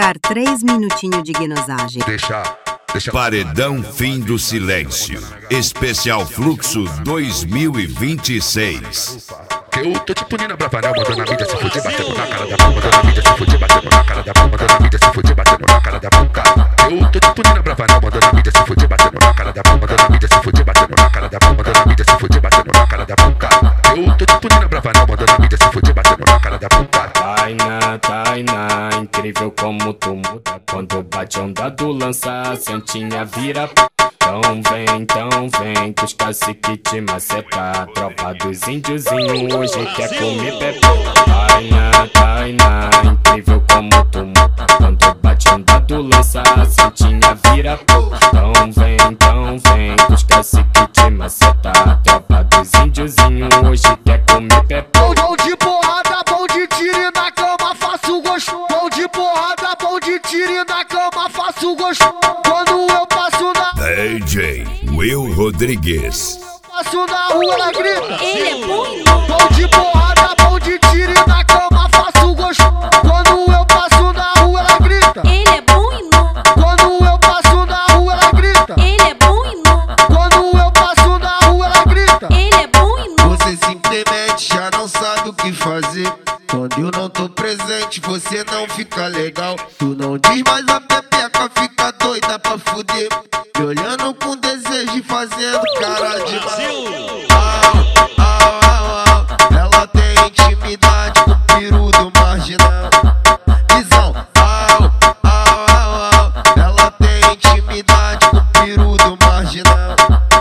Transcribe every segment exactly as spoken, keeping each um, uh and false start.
Tocar três minutinhos de guinosagem. Deixa, deixa. Paredão Fim do Silêncio. Especial Fluxo dois mil e vinte e seis. Que eu tô tipo Nina Bravanel, mandando a mídia se fuder, batendo na cara da puma, mandando a mídia se fuder, batendo na cara da puma, mandando a mídia se fuder, batendo na cara da puma. Eu tô tipo Nina Bravanel, mandando a mídia se fuder, batendo na cara da puma, mandando a mídia se fuder, batendo na cara da puma, mandando a mídia se fuder, batendo na cara da puma. Eu tô tipo Nina Bravanel, mandando a mídia se fuder, batendo na cara da puma. Tainá, Tainá, incrível como tu muda. Quando bate onda do lança, a santinha vira. Então vem, então vem, que os cacique te maceta. Tropa dos índiozinhos hoje quer comer pepe. Tainá, Tainá, incrível como tu muda. Quando bate onda do lança, a santinha vira. Então vem, então vem, que os cacique te maceta. Tropa dos índiozinhos hoje quer comer pepe. Bom de porrada, bom de tiro na cama, faço gosto. Bom de porrada, bom de tiro na cama, faço gosto. Quando eu passo na D J Will Rodrigues. passo na rua, ela grita. Ele é bom. Bom de porrada, bom de tiro na cama, faço gosto. Quando eu passo na rua, ela grita. Ele é bom e não. Quando eu passo na rua, ela grita. Ele é bom e não. Quando eu passo na rua, ela grita. Ele é bom e não. Você simplesmente já não sabe o que fazer. Quando eu não tô presente, você não fica legal. Tu não diz, mas a pepeca fica doida pra fuder. Me olhando com desejo e fazendo cara de mal. Au, au, au, au. Ela tem intimidade com o peru do marginal. Visão, au, au, au, au. Ela tem intimidade com o peru do marginal.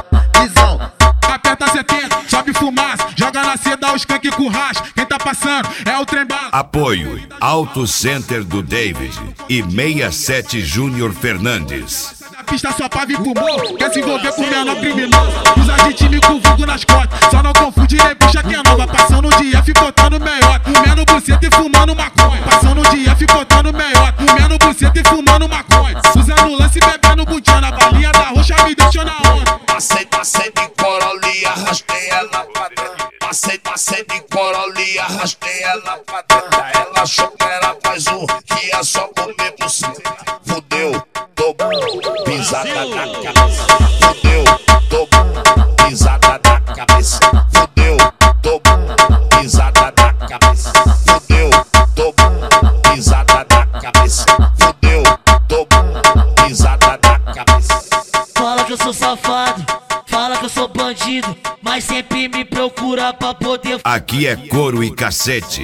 Visão. Aperta setenta, sobe fumaça, joga na seda os skunk com racha. Quem tá passando é o trem bala. Apoio Auto Center do David e sessenta e sete Júnior Fernandes. Na pista só pra vir pro morro, quer se envolver com menor criminoso. Usa de time com vulgo nas costas, só não confunde nem puxa que é nova. Passando de F botando meiota, comendo buceta e fumando maconha. Passando de F botando meiota, comendo buceta e fumando maconha. Usando lance e bebendo budinha, na balinha da roxa me deixou na onda. Passei, passei de Coroli, arrastei ela pra dentro. Passei, passei de Coroli, arrastei ela pra dentro. Ela achou que era mais um, que ia só comer por cima. Fudeu, dobrou, pisada na cabeça. Fudeu, dobrou, pisada na cabeça. Fudeu, dobrou, pisada na cabeça. Fudeu, dobrou, pisada na cabeça. Fudeu, dobrou, pisada na cabeça. Fala que eu sou safado, fala que eu sou bandido, mas sempre me procura pra poder. Aqui é couro e cacete.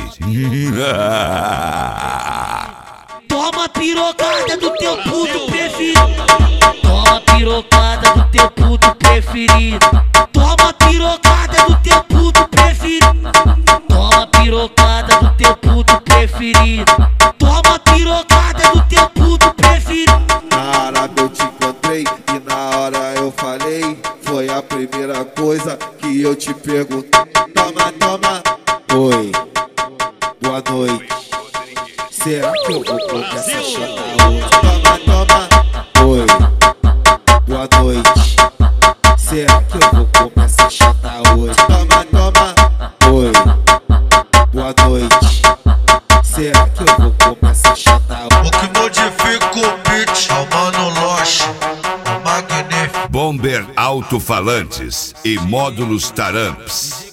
Toma pirocada do teu puto preferido. Toma pirocada do teu puto preferido. Toma pirocada do teu puto preferido. Toma pirocada do teu puto preferido. Toma pirocada do teu puto preferido. Na hora que eu te encontrei e na hora eu falei, foi a primeira coisa que eu te perguntei. Toma, toma, oi, boa noite. Será que eu vou comer essa chata hoje? Toma, toma, oi, boa noite. Será que eu vou comer essa chata hoje? Toma, toma, oi, boa noite. Será que eu vou comer essa chata hoje? O que modifica o beat é o Mano Loche, o magnífico Bomber Alto-Falantes e Módulos Taramps.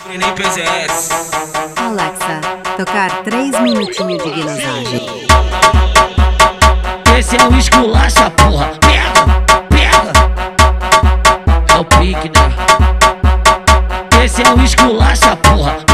Alexa, tocar três minutinhos de guinosagem. Esse é o esculacha, porra. Pega, pega. É o pique, né? Esse é o esculacha, porra.